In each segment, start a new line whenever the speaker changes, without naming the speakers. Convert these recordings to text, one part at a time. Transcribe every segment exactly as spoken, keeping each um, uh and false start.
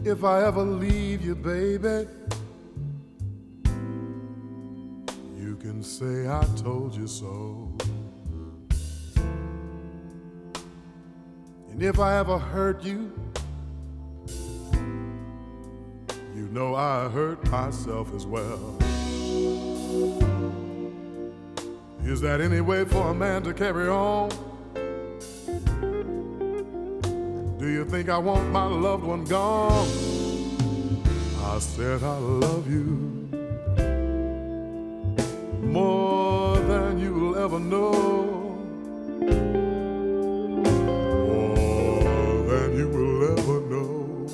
If I ever leave you, baby, you can say I told you so. And if I ever hurt you, you know I hurt myself as well. Is that any way for a man to carry on? Do you think I want my loved one gone? I said I love you more than you'll ever know, more than you will ever know.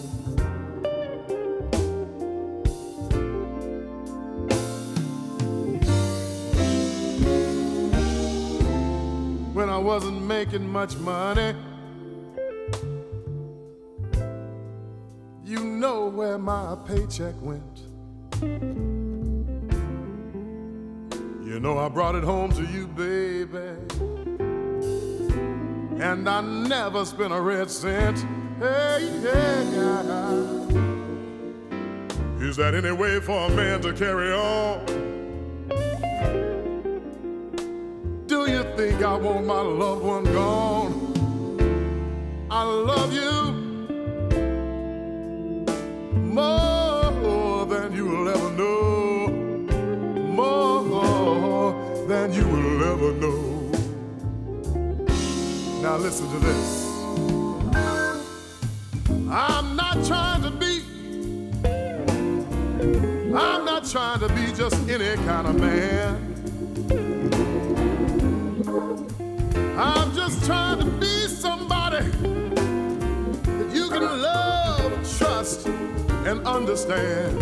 When I wasn't making much money, you know where my paycheck went. You know I brought it home to you, baby, and I never spent a red cent. Hey, yeah. Is that any way for a man to carry on? Do you think I want my loved one gone? I love you more than you will ever know, more than you will ever know. Now listen to this. I'm not trying to be, I'm not trying to be just any kind of man. I'm just trying to be somebody that you can love, trust, and understand.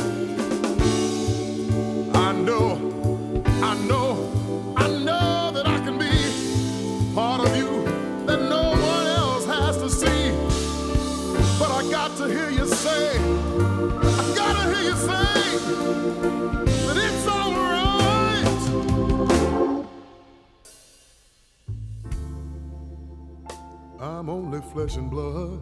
I know, I know, I know that I can be part of you that no one else has to see. But I got to hear you say, I gotta hear you say that it's all right. I'm only flesh and blood,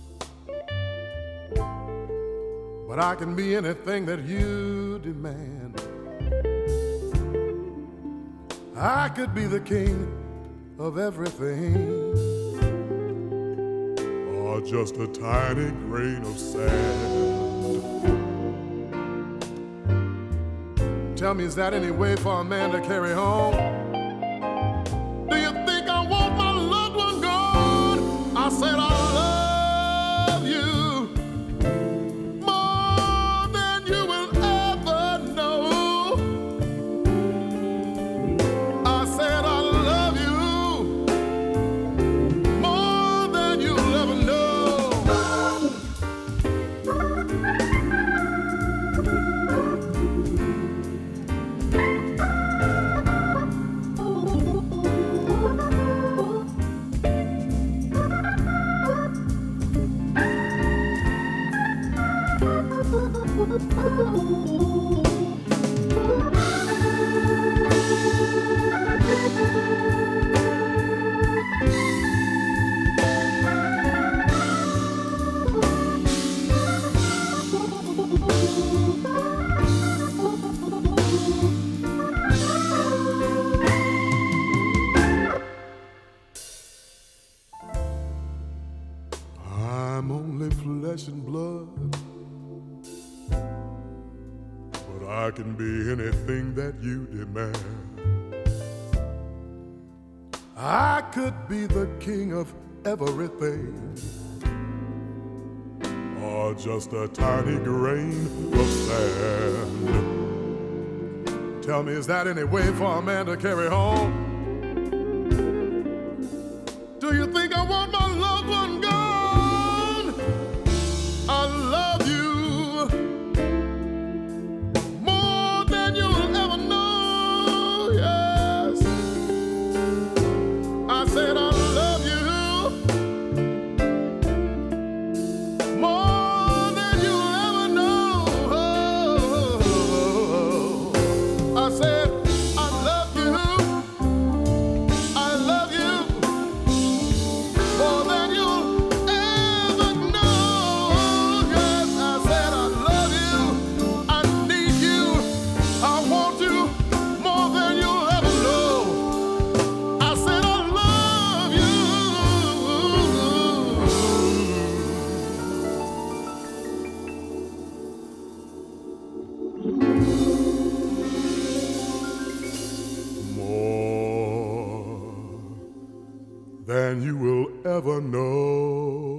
but I can be anything that you demand. I could be the king of everything, or just a tiny grain of sand. Tell me, is that any way for a man to carry on? Do you think I want my loved one gone? I said I love you more than you will ever know. I said I love you more than you'll ever know. I'm only flesh and blood, but I can be anything that you demand. I could be the king of everything, or just a tiny grain of sand. Tell me, is that any way for a man to carry on? Do you think I want my loved one gone? I love you more than you'll ever know, yes. I said I love you more than you'll ever know. I said I love you, I love you more than you will ever know.